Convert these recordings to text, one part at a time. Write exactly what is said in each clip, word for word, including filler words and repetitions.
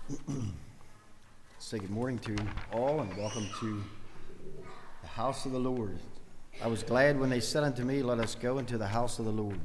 Say good morning to all and welcome to the house of the Lord. I was glad when they said unto me, let us go into the house of the Lord.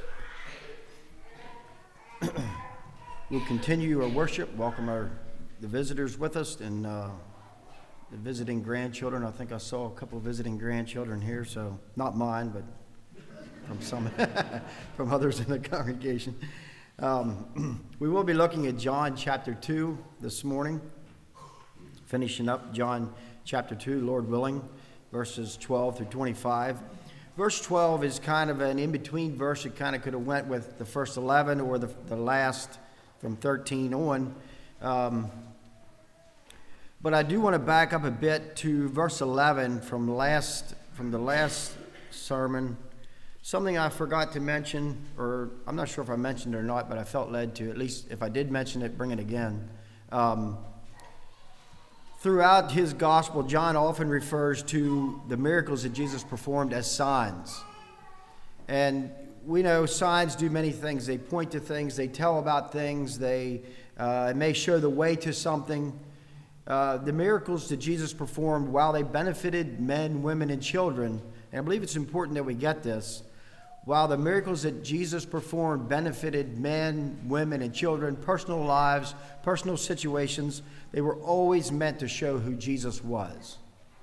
We'll continue our worship, welcome our the visitors with us and uh, the visiting grandchildren. I think I saw a couple of visiting grandchildren here, so not mine, but from some from others in the congregation. Um, we will be looking at John chapter two this morning, finishing up John chapter two, Lord willing, verses twelve through twenty-five. Verse twelve is kind of an in-between verse. It kind of could have went with the first eleven or the, the last from thirteen on. Um, but I do want to back up a bit to verse eleven from last from the last sermon. Something I forgot to mention, or I'm not sure if I mentioned it or not, but I felt led to, at least if I did mention it, bring it again. Um, throughout his gospel, John often refers to the miracles that Jesus performed as signs. And we know signs do many things. They point to things, they tell about things, they uh, may show the way to something. Uh, the miracles that Jesus performed, while they benefited men, women, and children, and I believe it's important that we get this, while the miracles that Jesus performed benefited men, women, and children, personal lives, personal situations, they were always meant to show who Jesus was.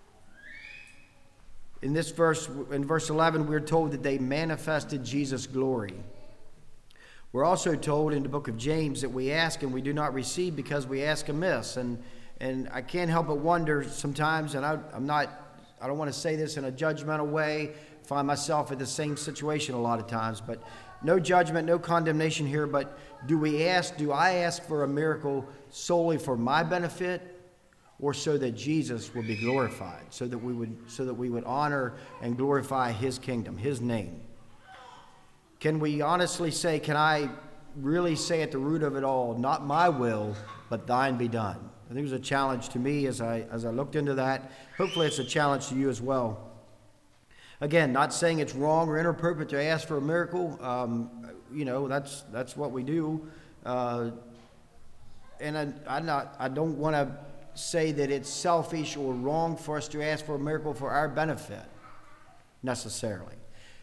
In this verse, in verse eleven, we're told that they manifested Jesus' glory. We're also told in the book of James that we ask and we do not receive because we ask amiss. And and I can't help but wonder sometimes, and I, I'm not, I don't want to say this in a judgmental way, find myself in the same situation a lot of times, but no judgment, no condemnation here, but do we ask, do I ask for a miracle solely for my benefit or so that Jesus will be glorified, so that we would, so that we would honor and glorify his kingdom, his name? Can we honestly say, can I really say at the root of it all, not my will, but thine be done? I think it was a challenge to me as I, as I looked into that. Hopefully it's a challenge to you as well. Again, not saying it's wrong or inappropriate to ask for a miracle. Um, you know, that's that's what we do. Uh, and I, I'm not, I don't want to say that it's selfish or wrong for us to ask for a miracle for our benefit, necessarily.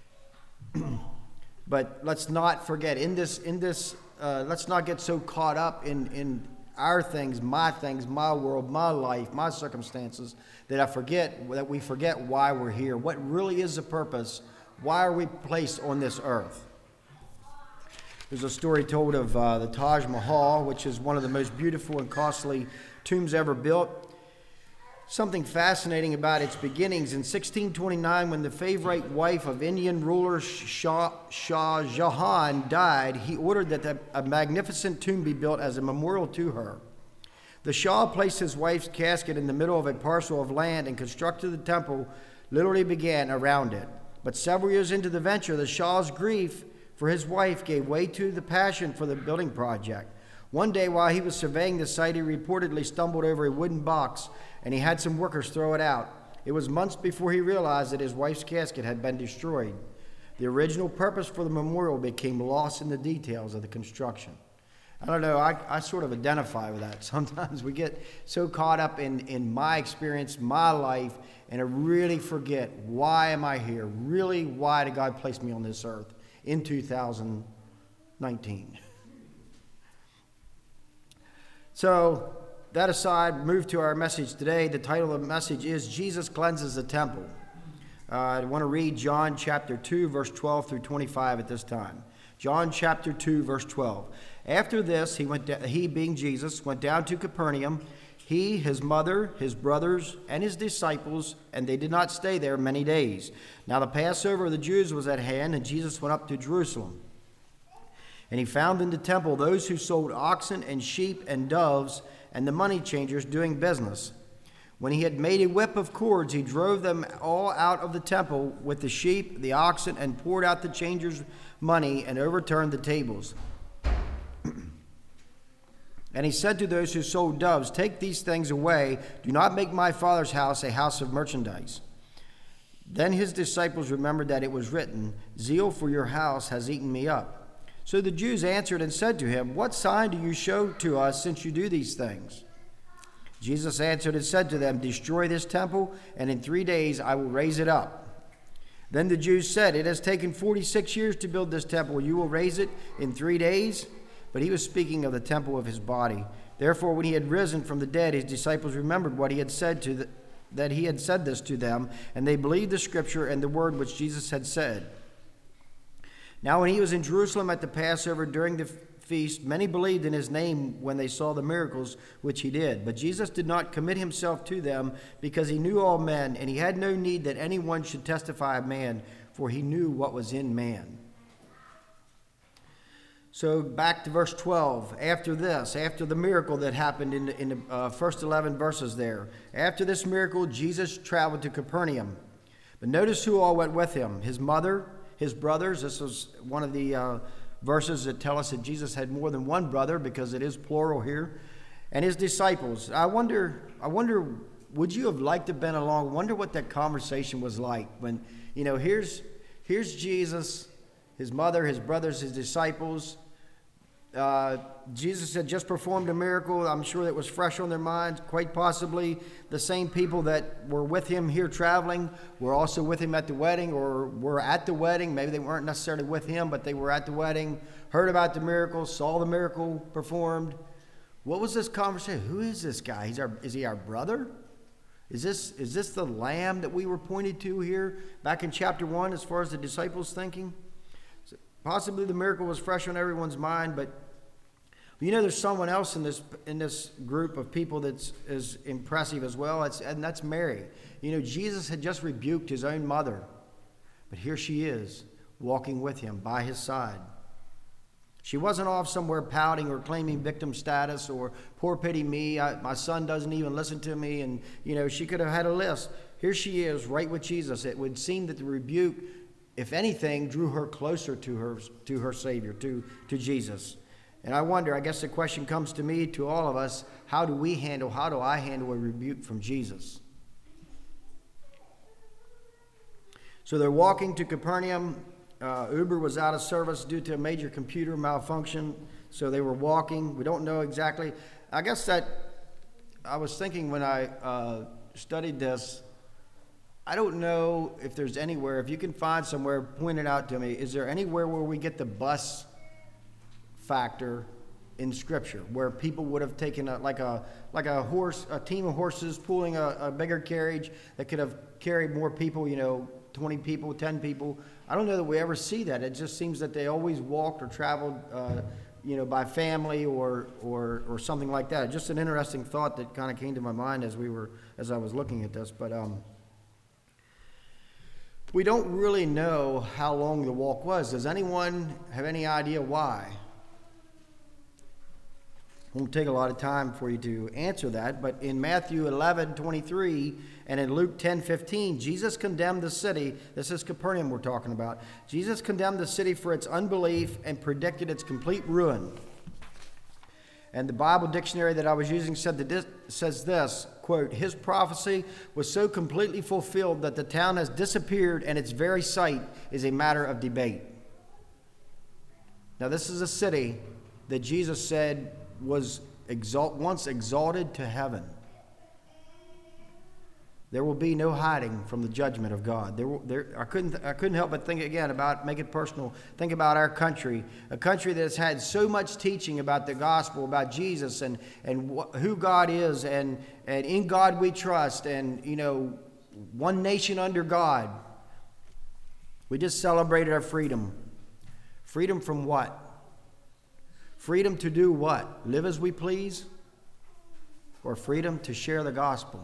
But let's not forget, in this, in this, uh, let's not get so caught up in, in our things, my things, my world, my life, my circumstances, that I forget, that we forget why we're here. What really is the purpose? Why are we placed on this earth? There's a story told of uh, the Taj Mahal, which is one of the most beautiful and costly tombs ever built. Something fascinating about its beginnings. In sixteen twenty-nine, when the favorite wife of Indian ruler Shah, Shah Jahan died, he ordered that a magnificent tomb be built as a memorial to her. The Shah placed his wife's casket in the middle of a parcel of land and constructed the temple literally began around it. But several years into the venture, the Shah's grief for his wife gave way to the passion for the building project. One day while he was surveying the site, he reportedly stumbled over a wooden box and he had some workers throw it out. It was months before he realized that his wife's casket had been destroyed. The original purpose for the memorial became lost in the details of the construction. I don't know, I, I sort of identify with that. Sometimes we get so caught up in, in my experience, my life, and I really forget, why am I here? Really, why did God place me on this earth in two thousand nineteen? So, that aside, move to our message today. The title of the message is Jesus Cleanses the Temple. Uh, I want to read John chapter two, verse twelve through twenty-five at this time. John chapter two, verse twelve. After this, he went. Da- he, being Jesus, went down to Capernaum, he, his mother, his brothers, and his disciples, and they did not stay there many days. Now the Passover of the Jews was at hand, and Jesus went up to Jerusalem. And he found in the temple those who sold oxen and sheep and doves, and the money changers doing business. When he had made a whip of cords, he drove them all out of the temple with the sheep, the oxen, and poured out the changers' money and overturned the tables. And he said to those who sold doves, "Take these things away. Do not make my Father's house a house of merchandise." Then his disciples remembered that it was written, "Zeal for your house has eaten me up." So the Jews answered and said to him, "What sign do you show to us since you do these things?" Jesus answered and said to them, "Destroy this temple, and in three days I will raise it up." Then the Jews said, "It has taken forty-six years to build this temple. You will raise it in three days?" But he was speaking of the temple of his body. Therefore, when he had risen from the dead, his disciples remembered what he had said to the, that he had said this to them, and they believed the scripture and the word which Jesus had said. Now, when he was in Jerusalem at the Passover during the feast, many believed in his name when they saw the miracles which he did. But Jesus did not commit himself to them, because he knew all men, and he had no need that anyone should testify of man, for he knew what was in man. So back to verse twelve. After this, after the miracle that happened in the, in the uh, first eleven verses there, after this miracle, Jesus traveled to Capernaum. But notice who all went with him: his mother, his brothers. This was one of the uh, verses that tell us that Jesus had more than one brother, because it is plural here, and his disciples. I wonder, I wonder, would you have liked to have been along? Wonder what that conversation was like when, you know, here's here's Jesus, his mother, his brothers, his disciples. Uh, Jesus had just performed a miracle. I'm sure that was fresh on their minds. Quite possibly the same people that were with him here traveling were also with him at the wedding, or were at the wedding. Maybe they weren't necessarily with him, but they were at the wedding, heard about the miracle, saw the miracle performed. What was this conversation? Who is this guy? He's our, is he our brother? Is this, is this the lamb that we were pointed to here back in chapter one, as far as the disciples thinking? Possibly the miracle was fresh on everyone's mind, but you know, there's someone else in this in this group of people that's as impressive as well, it's, and that's Mary. You know, Jesus had just rebuked his own mother, but here she is, walking with him by his side. She wasn't off somewhere pouting or claiming victim status or poor pity me, I, my son doesn't even listen to me, and, you know, she could have had a list. Here she is, right with Jesus. It would seem that the rebuke, if anything, drew her closer to her to her Savior, to, to Jesus. And I wonder, I guess the question comes to me, to all of us, how do we handle, how do I handle a rebuke from Jesus? So they're walking to Capernaum. Uh, Uber was out of service due to a major computer malfunction, so they were walking. We don't know exactly. I guess that, I was thinking when I uh, studied this, I don't know if there's anywhere, if you can find somewhere, point it out to me, is there anywhere where we get the bus factor in Scripture, where people would have taken a, like a like a horse, a team of horses pulling a, a bigger carriage that could have carried more people, you know, twenty people, ten people. I don't know that we ever see that. It just seems that they always walked or traveled, uh, you know, by family or or or something like that. Just an interesting thought that kind of came to my mind as we were as I was looking at this, but um. We don't really know how long the walk was. Does anyone have any idea why? It won't take a lot of time for you to answer that, but in Matthew eleven twenty-three and in Luke ten fifteen, Jesus condemned the city. This is Capernaum we're talking about. Jesus condemned the city for its unbelief and predicted its complete ruin. And the Bible dictionary that I was using said that this, says this, quote, "His prophecy was so completely fulfilled that the town has disappeared and its very site is a matter of debate." Now, this is a city that Jesus said was exalt, once exalted to heaven. There will be no hiding from the judgment of God. There, will, there, I couldn't, I couldn't help but think again about, make it personal, think about our country, a country that has had so much teaching about the gospel, about Jesus and, and wh- who God is, and, and in God we trust, and, you know, one nation under God. We just celebrated our freedom. Freedom from what? Freedom to do what? Live as we please? Or freedom to share the gospel?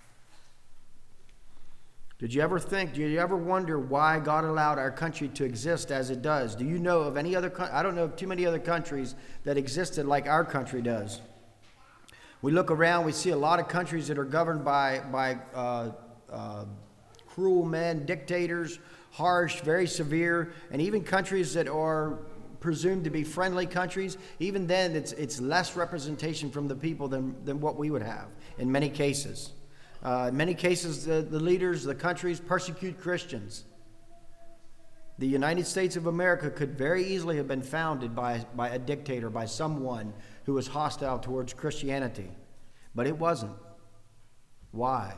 Did you ever think, did you ever wonder why God allowed our country to exist as it does? Do you know of any other, I don't know of too many other countries that existed like our country does. We look around, we see a lot of countries that are governed by, by uh, uh, cruel men, dictators, harsh, very severe, and even countries that are presumed to be friendly countries. Even then, it's, it's less representation from the people than, than what we would have in many cases. Uh, in many cases, the, the leaders, the countries persecute Christians. The United States of America could very easily have been founded by, by a dictator, by someone who was hostile towards Christianity. But it wasn't. Why?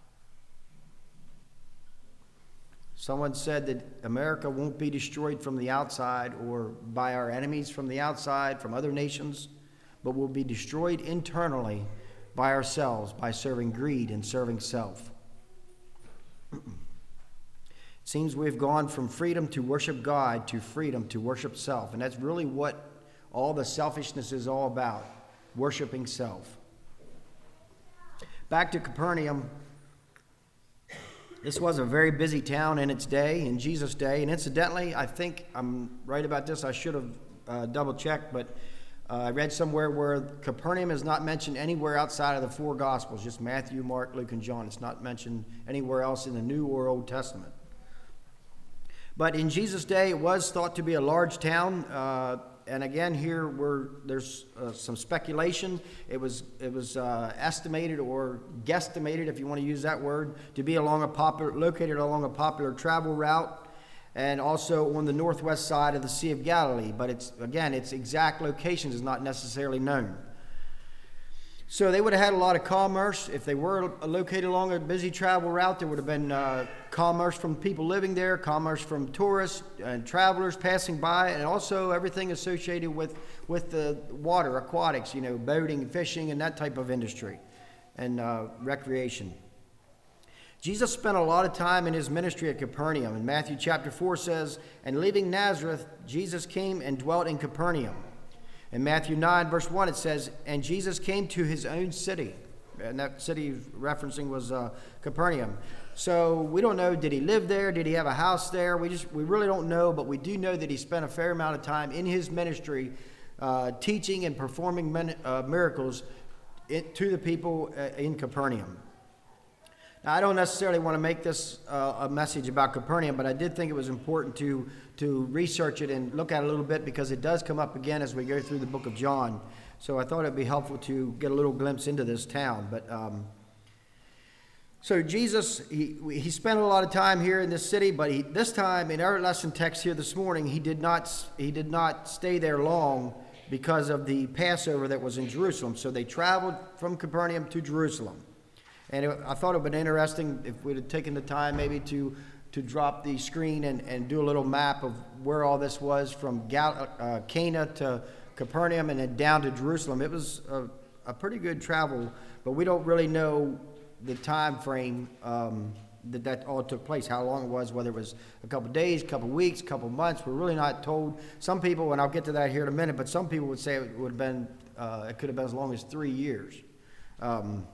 Someone said that America won't be destroyed from the outside or by our enemies from the outside, from other nations, but will be destroyed internally by ourselves, by serving greed and serving self. It seems we've gone from freedom to worship God to freedom to worship self, and that's really what all the selfishness is all about, worshiping self. Back to Capernaum. This was a very busy town in its day, in Jesus' day. And incidentally, I think I'm right about this. I should have uh, double-checked, but uh, I read somewhere where Capernaum is not mentioned anywhere outside of the four Gospels, just Matthew, Mark, Luke, and John. It's not mentioned anywhere else in the New or Old Testament. But in Jesus' day, it was thought to be a large town. Uh, and again, here we're, there's uh, some speculation. It was it was uh, estimated or guesstimated, if you want to use that word, to be along a popular, located along a popular travel route, and also on the northwest side of the Sea of Galilee. But it's again, its exact location is not necessarily known. So they would have had a lot of commerce. If they were located along a busy travel route, there would have been uh, commerce from people living there, commerce from tourists and travelers passing by, and also everything associated with, with the water, aquatics, you know, boating, fishing, and that type of industry, and uh, recreation. Jesus spent a lot of time in his ministry at Capernaum. And Matthew chapter four says, "And leaving Nazareth, Jesus came and dwelt in Capernaum." In Matthew nine, verse one, it says, "And Jesus came to his own city." And that city referencing was uh, Capernaum. So we don't know, did he live there? Did he have a house there? We just we really don't know, but we do know that he spent a fair amount of time in his ministry uh, teaching and performing men, uh, miracles it, to the people uh, in Capernaum. Now, I don't necessarily want to make this uh, a message about Capernaum, but I did think it was important to, to research it and look at it a little bit, because it does come up again as we go through the book of John. So I thought it'd be helpful to get a little glimpse into this town. But um, so Jesus, he, he spent a lot of time here in this city, but he, this time in our lesson text here this morning, he did not he did not stay there long because of the Passover that was in Jerusalem. So they traveled from Capernaum to Jerusalem. And it, I thought it would be interesting if we'd have taken the time maybe to to drop the screen and, and do a little map of where all this was from Gal, uh, Cana to Capernaum and then down to Jerusalem. It was a, a pretty good travel, but we don't really know the time frame um, that that all took place, how long it was, whether it was a couple days, a couple weeks, a couple months. We're really not told. Some people, and I'll get to that here in a minute, but some people would say it would have been, uh, it could have been as long as three years. Um,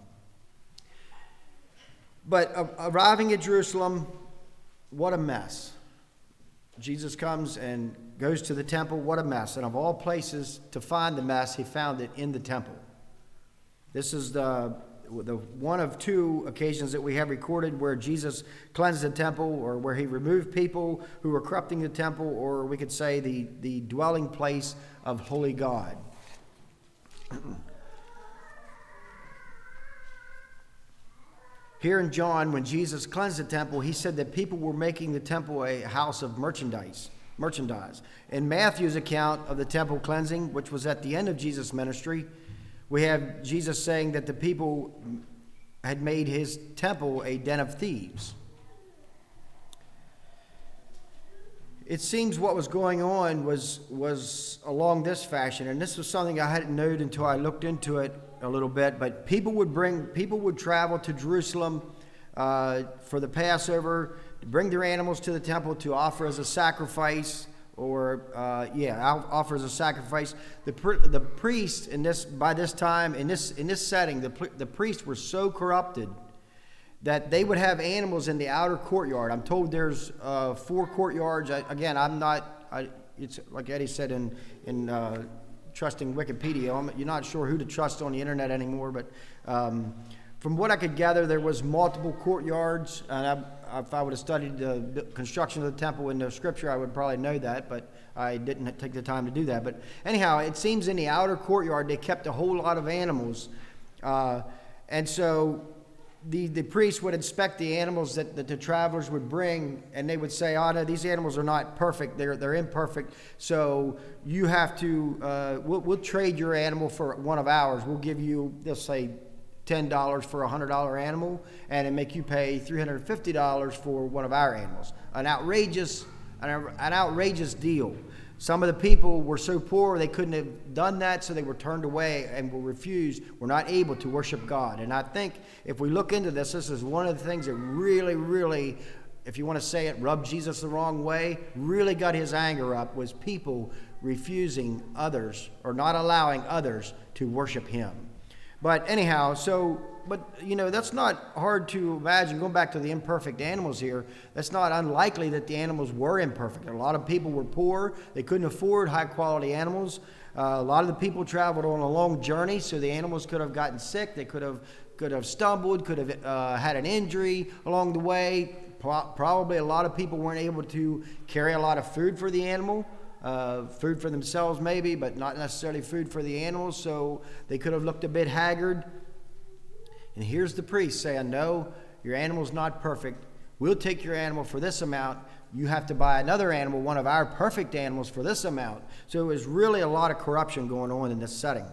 But uh, arriving at Jerusalem, what a mess. Jesus comes and goes to the temple. What a mess. And of all places to find the mess, he found it in the temple. This is the, the one of two occasions that we have recorded where Jesus cleansed the temple, or where he removed people who were corrupting the temple, or we could say the, the dwelling place of holy God. Here in John, when Jesus cleansed the temple, he said that people were making the temple a house of merchandise. merchandise. In Matthew's account of the temple cleansing, which was at the end of Jesus' ministry, we have Jesus saying that the people had made his temple a den of thieves. It seems what was going on was, was along this fashion, and this was something I hadn't known until I looked into it a little bit, but people would bring, people would travel to Jerusalem uh, for the Passover, to bring their animals to the temple to offer as a sacrifice, or uh, yeah, offer as a sacrifice. The the priests in this by this time in this in this setting, the the priests were so corrupted that they would have animals in the outer courtyard. I'm told there's uh, four courtyards. I, again, I'm not. I, it's like Eddie said in in. Uh, trusting Wikipedia. You're not sure who to trust on the internet anymore, but um, from what I could gather, there was multiple courtyards, and I, if I would have studied the construction of the temple in the scripture, I would probably know that, but I didn't take the time to do that. But anyhow, it seems in the outer courtyard they kept a whole lot of animals, uh, and so the, the priest would inspect the animals that, that the travelers would bring, and they would say, oh, no, these animals are not perfect. They're, they're imperfect. So you have to, uh, we'll, we'll trade your animal for one of ours. We'll give you, let's say, ten dollars for a one hundred dollar animal, and it make you pay three hundred fifty dollars for one of our animals. An outrageous, an, an outrageous deal. Some of the people were so poor they couldn't have done that, so they were turned away and were refused, were not able to worship God. And I think if we look into this, this is one of the things that really, really, if you want to say it, rubbed Jesus the wrong way, really got his anger up, was people refusing others or not allowing others to worship him. But anyhow, so, but, you know, that's not hard to imagine. Going back to the imperfect animals here, that's not unlikely that the animals were imperfect. A lot of people were poor. They couldn't afford high-quality animals. Uh, a lot of the people traveled on a long journey, so the animals could have gotten sick. They could have could have stumbled, could have uh, had an injury along the way. Pro- probably a lot of people weren't able to carry a lot of food for the animal. Uh, food for themselves maybe, but not necessarily food for the animals, so they could have looked a bit haggard. And here's the priest saying, no, your animal's not perfect. We'll take your animal for this amount. You have to buy another animal, one of our perfect animals, for this amount. So it was really a lot of corruption going on in this setting.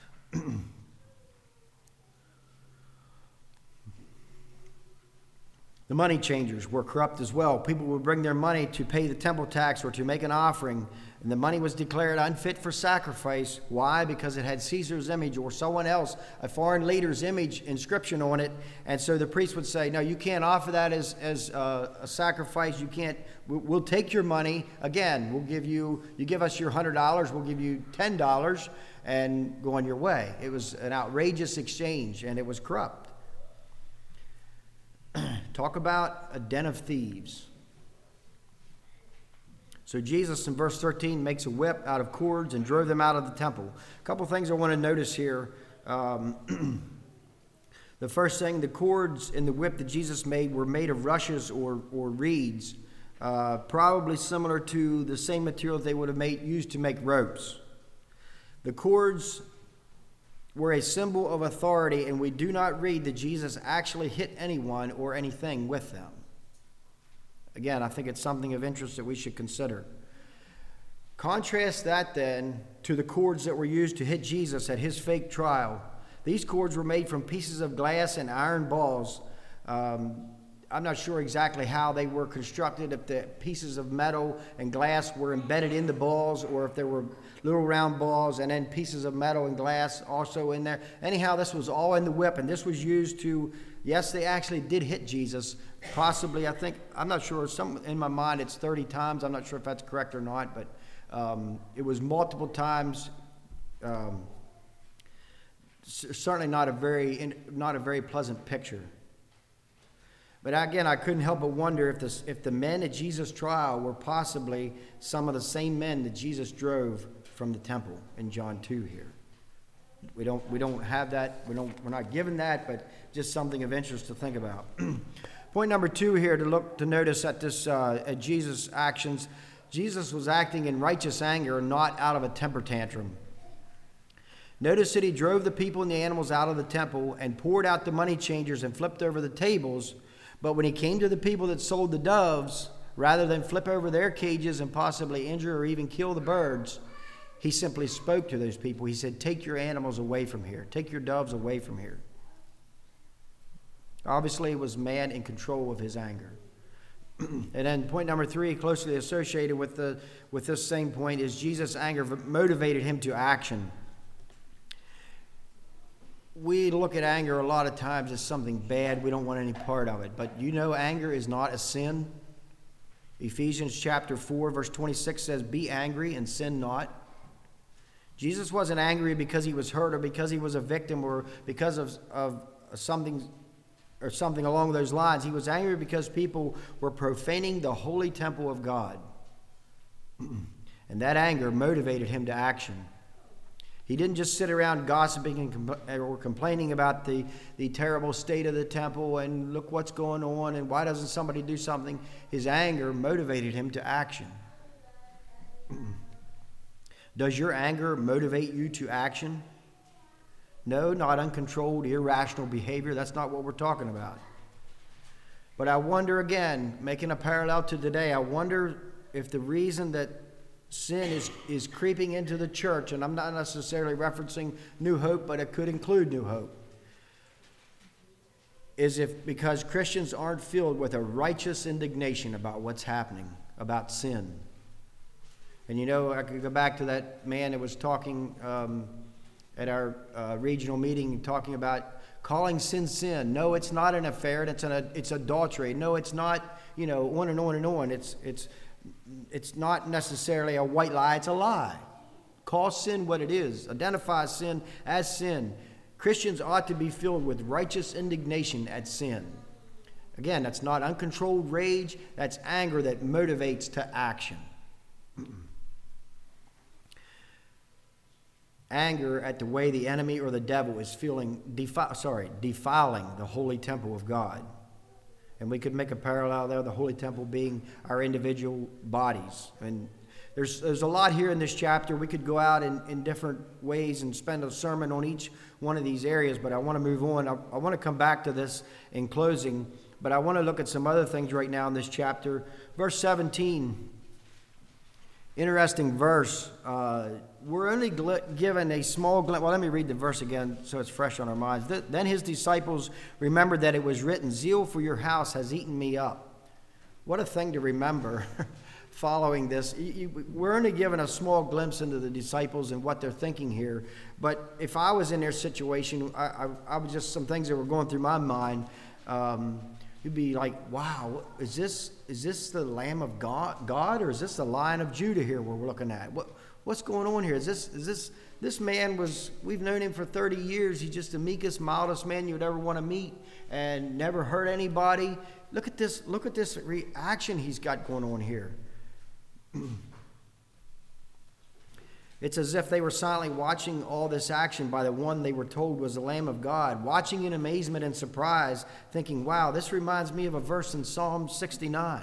The money changers were corrupt as well. People would bring their money to pay the temple tax or to make an offering, and the money was declared unfit for sacrifice. Why? Because it had Caesar's image or someone else, a foreign leader's image, inscription on it. And so the priest would say, no, you can't offer that as, as uh, a sacrifice. You can't, we'll, we'll take your money. Again, we'll give you, you give us your one hundred dollars, we'll give you ten dollars and go on your way. It was an outrageous exchange, and it was corrupt. Talk about a den of thieves. So Jesus in verse thirteen makes a whip out of cords and drove them out of the temple. A couple things I want to notice here. Um, the first thing, the cords in the whip that Jesus made were made of rushes or, or reeds, uh, probably similar to the same material they would have made, used to make ropes. The cords were a symbol of authority, and we do not read that Jesus actually hit anyone or anything with them. Again, I think it's something of interest that we should consider. Contrast that then to the cords that were used to hit Jesus at his fake trial. These cords were made from pieces of glass and iron balls. Um, I'm not sure exactly how they were constructed, if the pieces of metal and glass were embedded in the balls or if there were little round balls and then pieces of metal and glass also in there. Anyhow, this was all in the whip, and this was used to, yes, they actually did hit Jesus. Possibly, I think, I'm not sure, some in my mind it's thirty times. I'm not sure if that's correct or not, but um, it was multiple times. Um, certainly not a very, not a very pleasant picture. But again, I couldn't help but wonder if, this, if the men at Jesus' trial were possibly some of the same men that Jesus drove from the temple in John two here. We don't, we don't have that. We don't, we're not given that, but just something of interest to think about. Point number two here to look to notice at this uh, at Jesus' actions. Jesus was acting in righteous anger, not out of a temper tantrum. Notice that he drove the people and the animals out of the temple and poured out the money changers and flipped over the tables. But when he came to the people that sold the doves, rather than flip over their cages and possibly injure or even kill the birds, he simply spoke to those people. He said, take your animals away from here. Take your doves away from here. Obviously, it was man in control of his anger. And then point number three, closely associated with, the, with this same point, is Jesus' anger motivated him to action. We look at anger a lot of times as something bad. We don't want any part of it. But you know anger is not a sin. Ephesians chapter four, verse twenty-six says, be angry and sin not. Jesus wasn't angry because he was hurt or because he was a victim or because of, of something or something along those lines. He was angry because people were profaning the holy temple of God. And that anger motivated him to action. He didn't just sit around gossiping and compl- or complaining about the, the terrible state of the temple and look what's going on and why doesn't somebody do something. His anger motivated him to action. Does your anger motivate you to action? No, not uncontrolled, irrational behavior. That's not what we're talking about. But I wonder again, making a parallel to today, I wonder if the reason that sin is, is creeping into the church, and I'm not necessarily referencing New Hope, but it could include New Hope, is if because Christians aren't filled with a righteous indignation about what's happening, about sin. And you know, I could go back to that man that was talking um, at our uh, regional meeting, talking about calling sin sin. No, it's not an affair. It's an it's adultery. No, it's not. You know, on and on and on. It's it's it's not necessarily a white lie. It's a lie. Call sin what it is. Identify sin as sin. Christians ought to be filled with righteous indignation at sin. Again, that's not uncontrolled rage. That's anger that motivates to action. Anger at the way the enemy or the devil is feeling, defi- sorry, defiling the holy temple of God. And we could make a parallel there, the holy temple being our individual bodies. And there's there's a lot here in this chapter. We could go out in, in different ways and spend a sermon on each one of these areas, but I want to move on. I, I want to come back to this in closing, but I want to look at some other things right now in this chapter. Verse seventeen, interesting verse. Uh, we're only gl- given a small glimpse. Well, let me read the verse again so it's fresh on our minds. Th- then his disciples remembered that it was written, "Zeal for your house has eaten me up." What a thing to remember. Following this, you, you, we're only given a small glimpse into the disciples and what they're thinking here. But if I was in their situation, I, I, I was just some things that were going through my mind. Um, you'd be like, "Wow, is this is this the Lamb of God, God, or is this the Lion of Judah here where we're looking at? What what's going on here? Is this is this this man was? We've known him for thirty years. He's just the meekest, mildest man you'd ever want to meet, and never hurt anybody. Look at this! Look at this reaction he's got going on here." It's as if they were silently watching all this action by the one they were told was the Lamb of God, watching in amazement and surprise, thinking, "Wow, this reminds me of a verse in Psalm sixty-nine.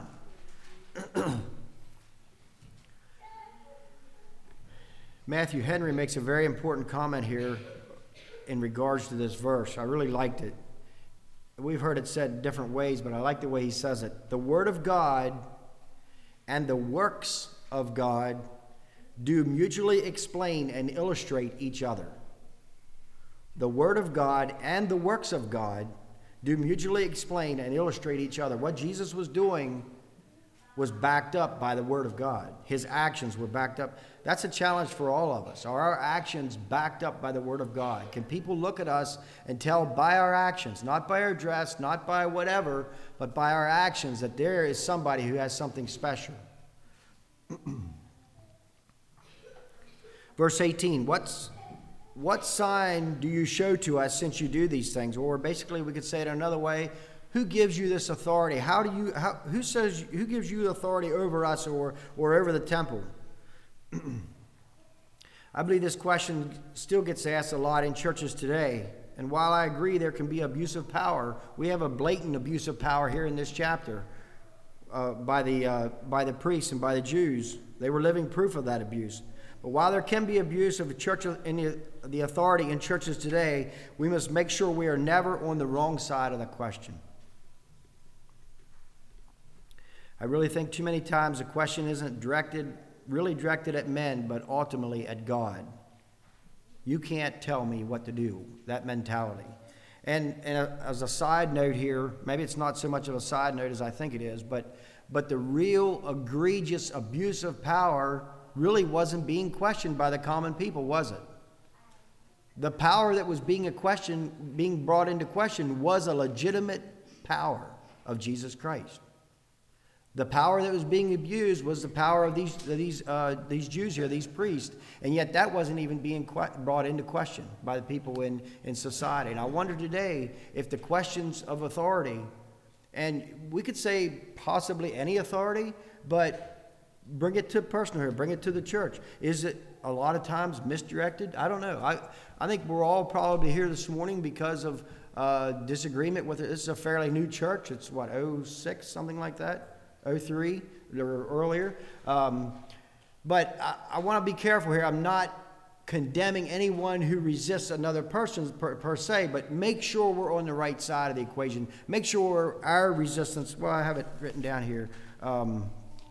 Matthew Henry makes a very important comment here in regards to this verse. I really liked it. We've heard it said different ways, but I like the way he says it. The Word of God and the works of God do mutually explain and illustrate each other. The Word of God and the works of God do mutually explain and illustrate each other. What Jesus was doing was backed up by the Word of God. His actions were backed up. That's a challenge for all of us. Are our actions backed up by the Word of God? Can people look at us and tell by our actions, not by our dress, not by whatever, but by our actions, that there is somebody who has something special? Verse eighteen, what's, what sign do you show to us since you do these things? Or basically we could say it another way. Who gives you this authority? How do you, how, who says, who gives you authority over us or, or over the temple? I believe this question still gets asked a lot in churches today. And while I agree there can be abuse of power, we have a blatant abuse of power here in this chapter uh, by the uh, by the priests and by the Jews. They were living proof of that abuse. But while there can be abuse of a church in the, the authority in churches today, we must make sure we are never on the wrong side of the question. I really think too many times the question isn't directed, really directed at men, but ultimately at God. You can't tell me what to do, that mentality. And, and a, as a side note here, maybe it's not so much of a side note as I think it is, but, but the real egregious abuse of power really wasn't being questioned by the common people, was it? The power that was being a question, being brought into question was a legitimate power of Jesus Christ. The power that was being abused was the power of these these uh, these Jews here, these priests, and yet that wasn't even being que- brought into question by the people in, in society. And I wonder today if the questions of authority, and we could say possibly any authority, but bring it to personal here, bring it to the church. Is it a lot of times misdirected? I don't know. I, I think we're all probably here this morning because of uh, disagreement with it. This is a fairly new church. It's what, oh six, something like that? oh three, or earlier. Um, but I, I want to be careful here. I'm not condemning anyone who resists another person per, per se, but make sure we're on the right side of the equation. Make sure our resistance, well, I have it written down here. Um,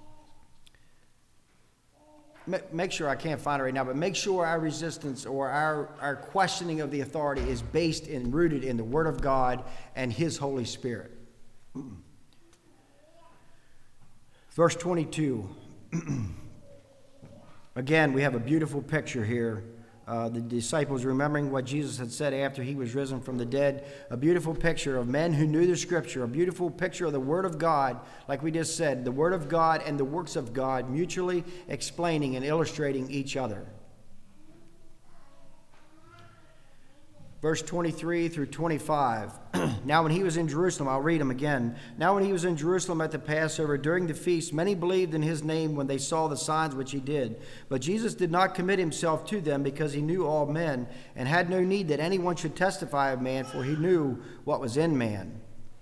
make sure, I can't find it right now, but make sure our resistance or our, our questioning of the authority is based and rooted in the Word of God and His Holy Spirit. Verse twenty-two. Again, we have a beautiful picture here. Uh, the disciples remembering what Jesus had said after He was risen from the dead. A beautiful picture of men who knew the Scripture. A beautiful picture of the Word of God, like we just said. The Word of God and the works of God mutually explaining and illustrating each other. Verse twenty-three through twenty-five. Now when He was in Jerusalem, I'll read them again. Now when He was in Jerusalem at the Passover during the feast, many believed in His name when they saw the signs which He did. But Jesus did not commit Himself to them, because He knew all men, and had no need that anyone should testify of man, for He knew what was in man.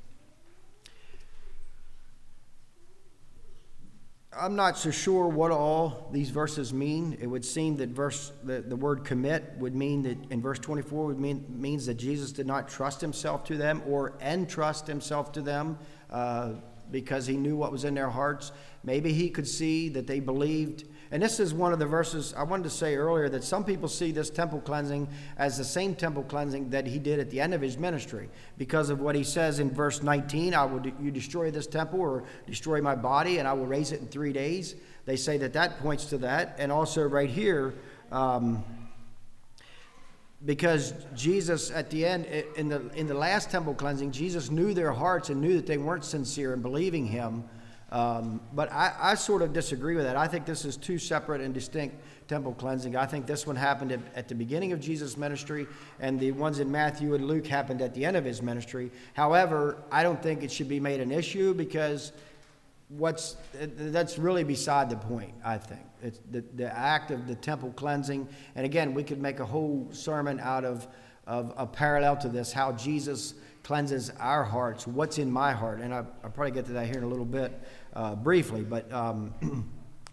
I'm not so sure what all these verses mean. It would seem that verse the, the word commit would mean that in verse twenty-four would mean means that Jesus did not trust Himself to them or entrust Himself to them uh, because He knew what was in their hearts. Maybe He could see that they believed. And this is one of the verses I wanted to say earlier, that some people see this temple cleansing as the same temple cleansing that He did at the end of His ministry, because of what He says in verse nineteen, I will de- you destroy this temple or destroy my body and I will raise it in three days. They say that that points to that. And also right here, um, because Jesus at the end, in the, in the last temple cleansing, Jesus knew their hearts and knew that they weren't sincere in believing Him. Um, but I, I sort of disagree with that. I think this is two separate and distinct temple cleansing. I think this one happened at, at the beginning of Jesus' ministry, and the ones in Matthew and Luke happened at the end of His ministry. However, I don't think it should be made an issue, because what's that's really beside the point, I think. It's the, the act of the temple cleansing. And again, we could make a whole sermon out of, of a parallel to this, how Jesus cleanses our hearts, what's in my heart. And I, I'll probably get to that here in a little bit, uh, briefly. But um,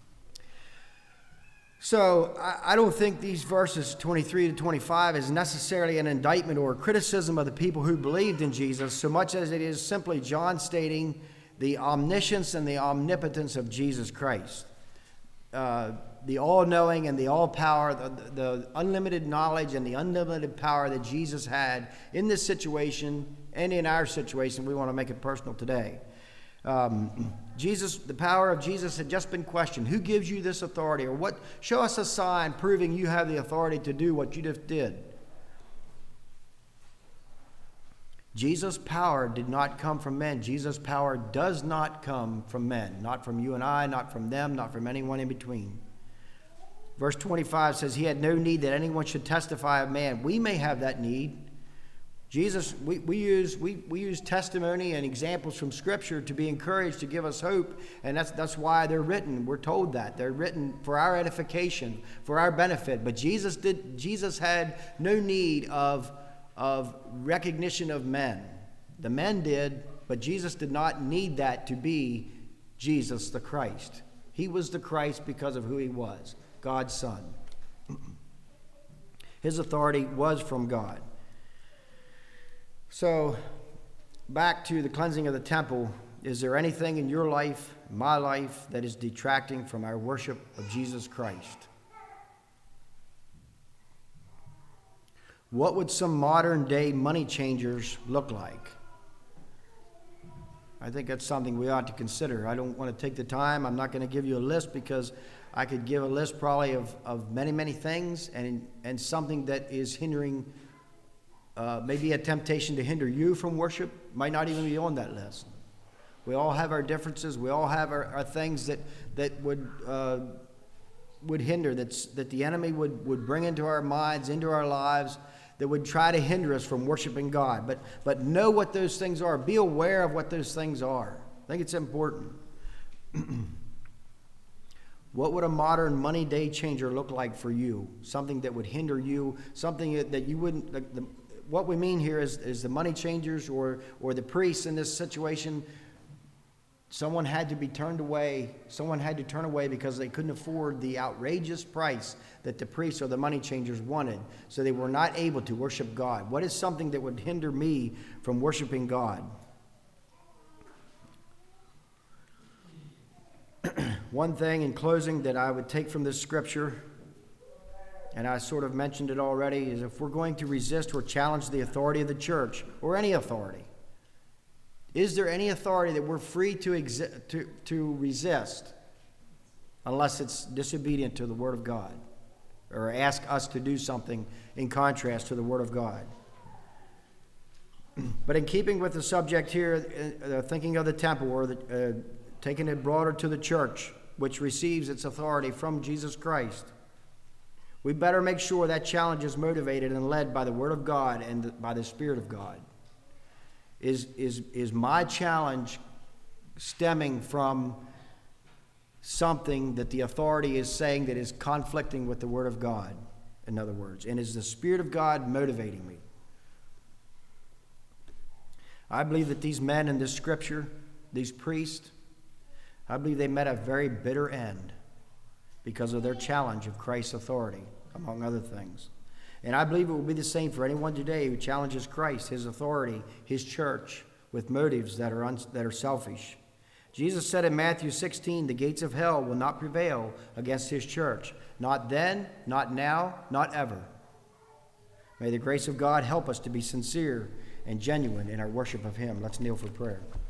so I, I don't think these verses twenty-three to twenty-five is necessarily an indictment or a criticism of the people who believed in Jesus, so much as it is simply John stating the omniscience and the omnipotence of Jesus Christ. Uh, the all-knowing and the all-power, the, the unlimited knowledge and the unlimited power that Jesus had in this situation and in our situation. We want to make it personal today. Um, Jesus, the power of Jesus had just been questioned. Who gives you this authority? Or what? Show us a sign proving you have the authority to do what you just did. Jesus' power did not come from men. Jesus' power does not come from men. Not from you and I, not from them, not from anyone in between. Verse twenty-five says, He had no need that anyone should testify of man. We may have that need. Jesus, we, we use we, we use testimony and examples from Scripture to be encouraged, to give us hope, and that's that's why they're written. We're told that they're written for our edification, for our benefit. But Jesus did. Jesus had no need of of recognition of men. The men did, but Jesus did not need that to be Jesus the Christ. He was the Christ because of who He was, God's Son. His authority was from God. So, back to the cleansing of the temple. Is there anything in your life, my life, that is detracting from our worship of Jesus Christ? What would some modern day money changers look like? I think that's something we ought to consider. I don't want to take the time. I'm not going to give you a list, because I could give a list probably of, of many, many things, and, and something that is hindering, uh, maybe a temptation to hinder you from worship might not even be on that list. We all have our differences. We all have our, our things that, that would uh, would hinder, that's, that the enemy would, would bring into our minds, into our lives, that would try to hinder us from worshiping God. But, but know what those things are. Be aware of what those things are. I think it's important. What would a modern money day changer look like for you? Something that would hinder you, something that you wouldn't... The, the, what we mean here is, is the money changers or, or the priests in this situation someone had to be turned away. Someone had to turn away because they couldn't afford the outrageous price that the priests or the money changers wanted. So they were not able to worship God. What is something that would hinder me from worshiping God? One thing in closing that I would take from this scripture, and I sort of mentioned it already, is if we're going to resist or challenge the authority of the church, or any authority, is there any authority that we're free to, exi- to, to resist unless it's disobedient to the Word of God, or ask us to do something in contrast to the Word of God? But in keeping with the subject here, uh, thinking of the temple, or the, uh, taking it broader to the church, which receives its authority from Jesus Christ, we better make sure that challenge is motivated and led by the Word of God and by the Spirit of God. Is, is, is my challenge stemming from something that the authority is saying that is conflicting with the Word of God, in other words? And is the Spirit of God motivating me? I believe that these men in this scripture, these priests, I believe they met a very bitter end because of their challenge of Christ's authority, among other things. And I believe it will be the same for anyone today who challenges Christ, his authority, his church, with motives that are, un- that are selfish. Jesus said in Matthew sixteen, the gates of hell will not prevail against his church. Not then, not now, not ever. May the grace of God help us to be sincere and genuine in our worship of him. Let's kneel for prayer.